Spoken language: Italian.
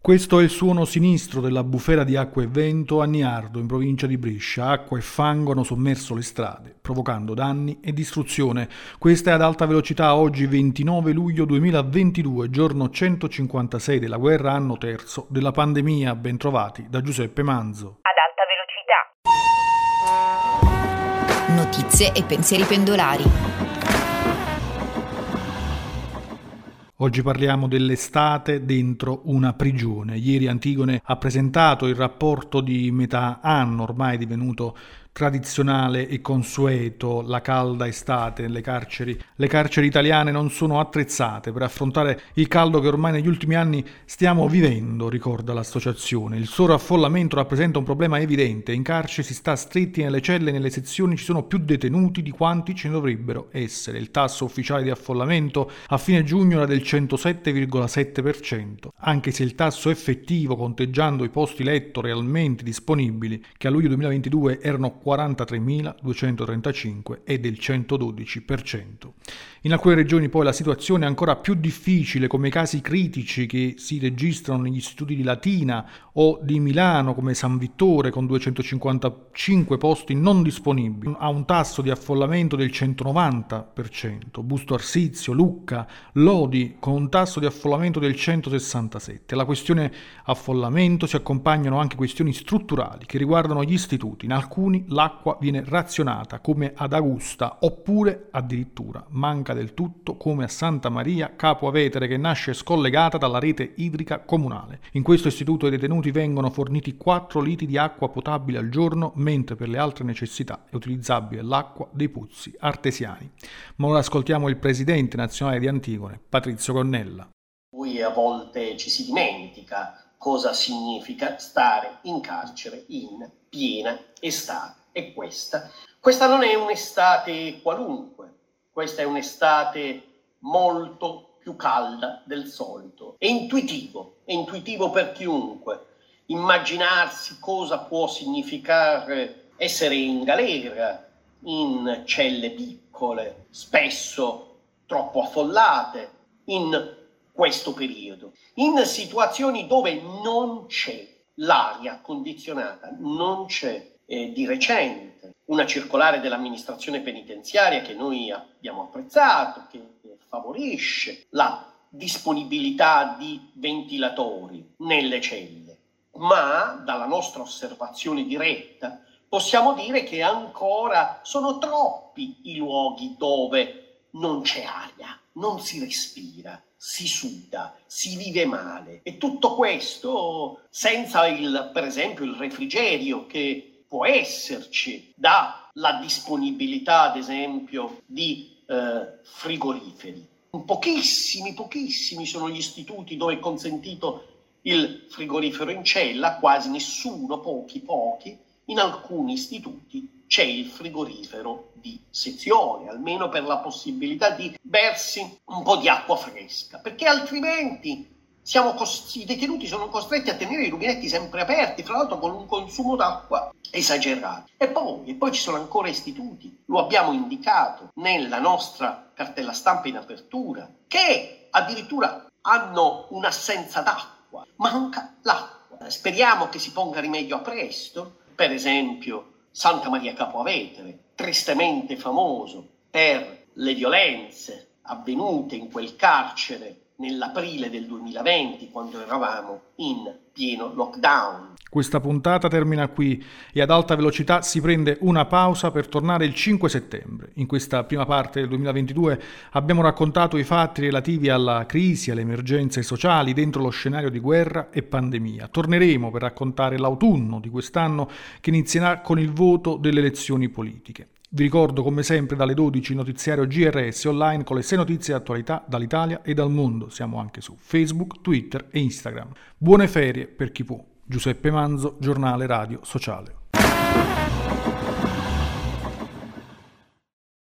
Questo è il suono sinistro della bufera di acqua e vento a Niardo, in provincia di Brescia. Acqua e fango hanno sommerso le strade, provocando danni e distruzione. Questa è Ad Alta Velocità, oggi 29 luglio 2022, giorno 156 della guerra, anno terzo della pandemia. Bentrovati da Giuseppe Manzo. Ad Alta Velocità. Notizie e pensieri pendolari. Oggi parliamo dell'estate dentro una prigione. Ieri Antigone ha presentato il rapporto di metà anno, ormai divenuto tradizionale e consueto, la calda estate nelle carceri. Le carceri italiane non sono attrezzate per affrontare il caldo che ormai negli ultimi anni stiamo vivendo, ricorda l'associazione. Il sovraffollamento rappresenta un problema evidente. In carcere si sta stretti nelle celle e nelle sezioni ci sono più detenuti di quanti ce ne dovrebbero essere. Il tasso ufficiale di affollamento a fine giugno era del 107,7%, anche se il tasso effettivo, conteggiando i posti letto realmente disponibili, che a luglio 2022 erano 43.235, è del 112%. In alcune regioni poi la situazione è ancora più difficile, come i casi critici che si registrano negli istituti di Latina o di Milano, come San Vittore, con 255 posti non disponibili, ha un tasso di affollamento del 190%, Busto Arsizio, Lucca, Lodi, con un tasso di affollamento del 167%. Alla questione affollamento si accompagnano anche questioni strutturali che riguardano gli istituti. In alcuni l'acqua viene razionata, come ad Augusta, oppure addirittura manca del tutto, come a Santa Maria Capo Avetere, che nasce scollegata dalla rete idrica comunale. In questo istituto ai detenuti vengono forniti 4 litri di acqua potabile al giorno, mentre per le altre necessità è utilizzabile l'acqua dei pozzi artesiani. Ma ora ascoltiamo il presidente nazionale di Antigone, Patrizio Gonnella. Poi a volte ci si dimentica cosa significa stare in carcere in piena estate. E questa non è un'estate qualunque, questa è un'estate molto più calda del solito. È intuitivo per chiunque immaginarsi cosa può significare essere in galera, in celle piccole, spesso troppo affollate, in questo periodo, in situazioni dove non c'è l'aria condizionata, non c'è di recente una circolare dell'amministrazione penitenziaria che noi abbiamo apprezzato, che favorisce la disponibilità di ventilatori nelle celle, ma dalla nostra osservazione diretta possiamo dire che ancora sono troppi i luoghi dove non c'è aria, non si respira, si suda, si vive male, e tutto questo senza per esempio il refrigerio che può esserci dalla disponibilità ad esempio di frigoriferi. Pochissimi sono gli istituti dove è consentito il frigorifero in cella, quasi nessuno, pochi. In alcuni istituti c'è il frigorifero di sezione, almeno per la possibilità di bersi un po' di acqua fresca, perché altrimenti i detenuti sono costretti a tenere i rubinetti sempre aperti, fra l'altro con un consumo d'acqua esagerato. E poi ci sono ancora istituti, lo abbiamo indicato nella nostra cartella stampa in apertura, che addirittura hanno un'assenza d'acqua, manca l'acqua. Speriamo che si ponga rimedio a presto. Per esempio Santa Maria Capo Avetere, tristemente famoso per le violenze avvenute in quel carcere nell'aprile del 2020, quando eravamo in pieno lockdown. Questa puntata termina qui e Ad Alta Velocità si prende una pausa per tornare il 5 settembre. In questa prima parte del 2022 abbiamo raccontato i fatti relativi alla crisi, alle emergenze sociali dentro lo scenario di guerra e pandemia. Torneremo per raccontare l'autunno di quest'anno, che inizierà con il voto delle elezioni politiche. Vi ricordo come sempre dalle 12 il notiziario GRS online con le 6 notizie di attualità dall'Italia e dal mondo. Siamo anche su Facebook, Twitter e Instagram. Buone ferie per chi può. Giuseppe Manzo, Giornale Radio Sociale.